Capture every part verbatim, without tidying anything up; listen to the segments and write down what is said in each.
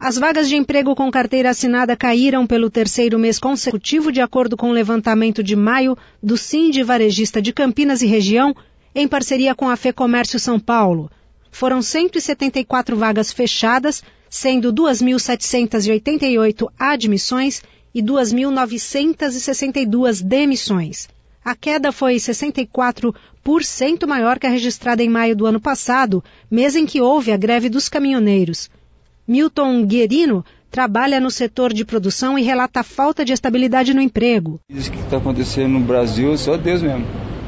As vagas de emprego com carteira assinada caíram pelo terceiro mês consecutivo, de acordo com o levantamento de maio do Sindi Varejista de Campinas e região, em parceria com a FEComércio São Paulo. Foram cento e setenta e quatro vagas fechadas, sendo duas mil setecentas e oitenta e oito admissões e duas mil novecentas e sessenta e duas demissões. A queda foi sessenta e quatro por cento maior que a registrada em maio do ano passado, mês em que houve a greve dos caminhoneiros. Milton Guerino trabalha no setor de produção e relata a falta de estabilidade no emprego. Isso que está acontecendo no Brasil, só Deus mesmo.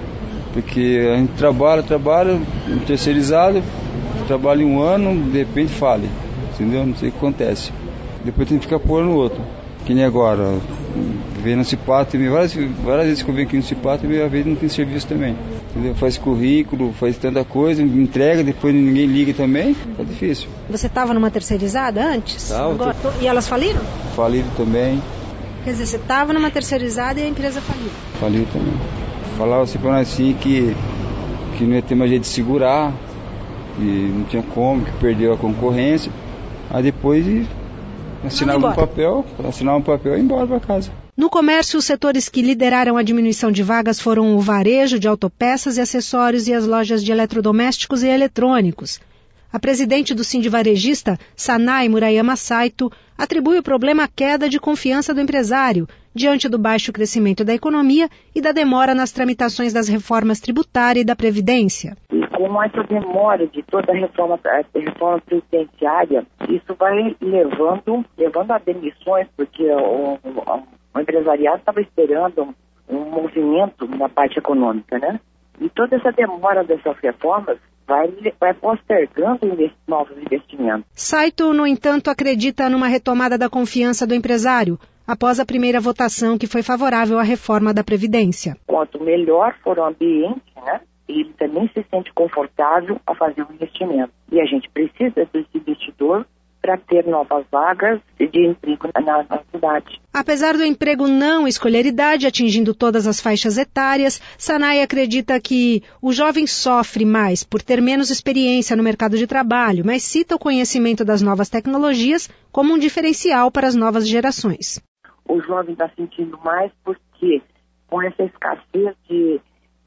Porque a gente trabalha, trabalha, terceirizado, trabalha um ano, de repente fale, entendeu? Não sei o que acontece. Depois tem que ficar pondo no outro. Que nem agora, vem no Cipato, várias, várias vezes que eu venho aqui no Cipato, às vezes não tem serviço também. Entendeu? Faz currículo, faz tanta coisa, entrega, depois ninguém liga também, tá difícil. Você estava numa terceirizada antes? Tava, Agora, tô... E elas faliram? Faliram também. Quer dizer, você estava numa terceirizada e a empresa faliu? Faliu também. Falava assim para nós assim que, que não ia ter mais jeito de segurar, que não tinha como, que perdeu a concorrência. Aí depois assinava um papel, assinava um papel e ia embora para casa. No comércio, os setores que lideraram a diminuição de vagas foram o varejo de autopeças e acessórios e as lojas de eletrodomésticos e eletrônicos. A presidente do Sindi Varejista, Sanai Murayama Saito, atribui o problema à queda de confiança do empresário, diante do baixo crescimento da economia e da demora nas tramitações das reformas tributária e da Previdência. E com essa demora de toda a reforma, a reforma previdenciária, isso vai levando, levando a demissões, porque o, o, o empresariado estava esperando um movimento na parte econômica, né? E toda essa demora dessas reformas vai, vai postergando novos investimentos. Saito, no entanto, acredita numa retomada da confiança do empresário, após a primeira votação que foi favorável à reforma da Previdência. Quanto melhor for o ambiente, né, ele também se sente confortável a fazer um investimento. E a gente precisa desse investidor para ter novas vagas de emprego na, na cidade. Apesar do emprego não escolher idade, atingindo todas as faixas etárias, Sanai acredita que o jovem sofre mais por ter menos experiência no mercado de trabalho, mas cita o conhecimento das novas tecnologias como um diferencial para as novas gerações. O jovem está sentindo mais porque com essa escassez de,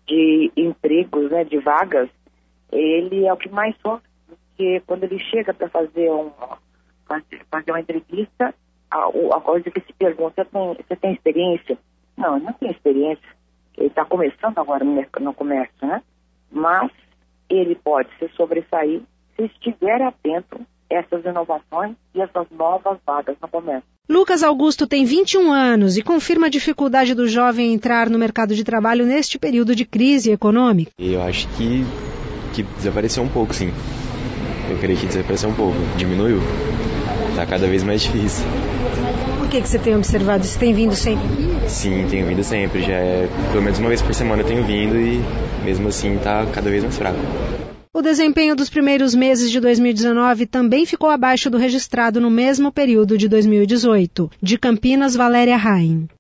de empregos, né, de vagas, ele é o que mais sofre, porque quando ele chega para fazer, um, fazer uma entrevista, a, a coisa que se pergunta, você tem, você tem experiência? Não, ele não tem experiência. Ele está começando agora no, no comércio, né? Mas ele pode se sobressair se estiver atento a essas inovações e essas novas vagas no comércio. Lucas Augusto tem vinte e um anos e confirma a dificuldade do jovem entrar no mercado de trabalho neste período de crise econômica. Eu acho que, que desapareceu um pouco, sim. Eu creio que desapareceu um pouco, diminuiu. Está cada vez mais difícil. Por que, que você tem observado? Você tem vindo sempre? Sim, tenho vindo sempre. Já é, pelo menos uma vez por semana eu tenho vindo e mesmo assim está cada vez mais fraco. O desempenho dos primeiros meses de dois mil e dezenove também ficou abaixo do registrado no mesmo período de dois mil e dezoito. De Campinas, Valéria Raim.